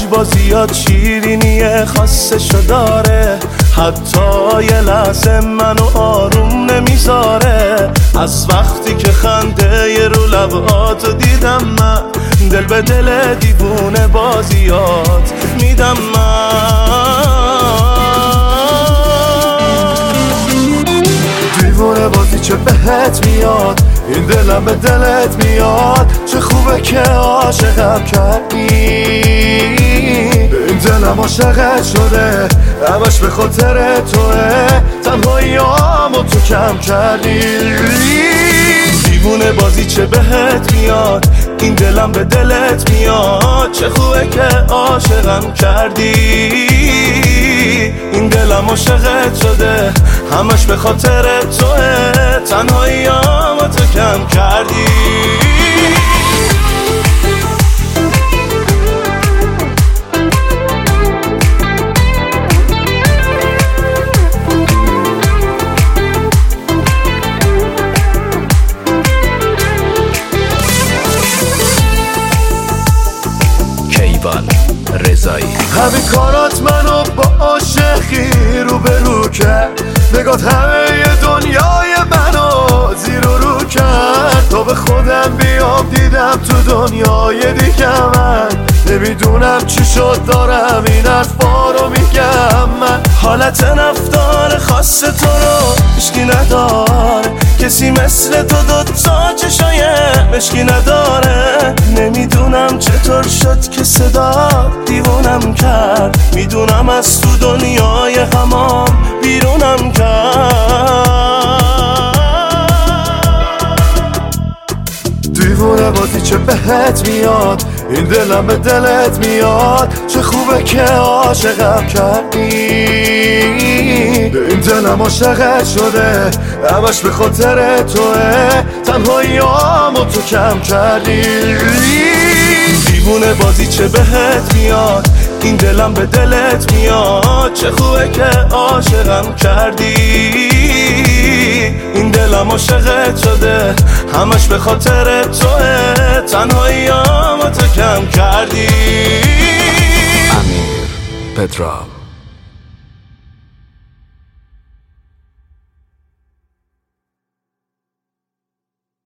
با زیاد شیرینی خاصشو داره، حتی یه لحظه منو آروم نمیذاره. از وقتی که خنده ی رو لباتو دیدم من، دل به دل دیوونه بازیات میدم من. دیوونه بازی چه بهت میاد، این دلم به دلت میاد. چه خوبه که عاشقم کردی، این دلم عاشقت شده، همش به خاطر توه. تنهاییامو تو کم کردی. دیوونه بازی چه بهت میاد، این دلم به دلت میاد. چه خوبه که عاشقم کردی، این دلم عاشقت شده، همش به خاطر توه. تنهاییامو تو کم کردی. رضایی همین کارات منو با عاشقی رو به رو کرد، نگات همه دنیای منو زیر و رو کرد. تا به خودم بیام دیدم تو دنیای دیگه من، نمیدونم چی شد دارم این حرفا رو میگم من. حالت رفتار خاص تو رو هیچکی نداره، کسی مثل تو دوتا چشای مشکی نداره. نمیدونم چطور شد که صدا دیوونم کرد، میدونم از تو دنیای غمام بیرونم کرد. دیوونه بازی چه بهت میاد، این دلم به دلت میاد. چه خوبه که عاشقم کردی، این دلم عاشقت شده، همش به خاطر توه. تنهاییامو تو کم کردی. دیوونه بازی چه بهت میاد، این دلم به دلت میاد. چه خوبه که عاشقم کردی، این دلم عاشقت شده، همش به خاطر توه. تنهاییامو تو کم کردی. امیر پدرام.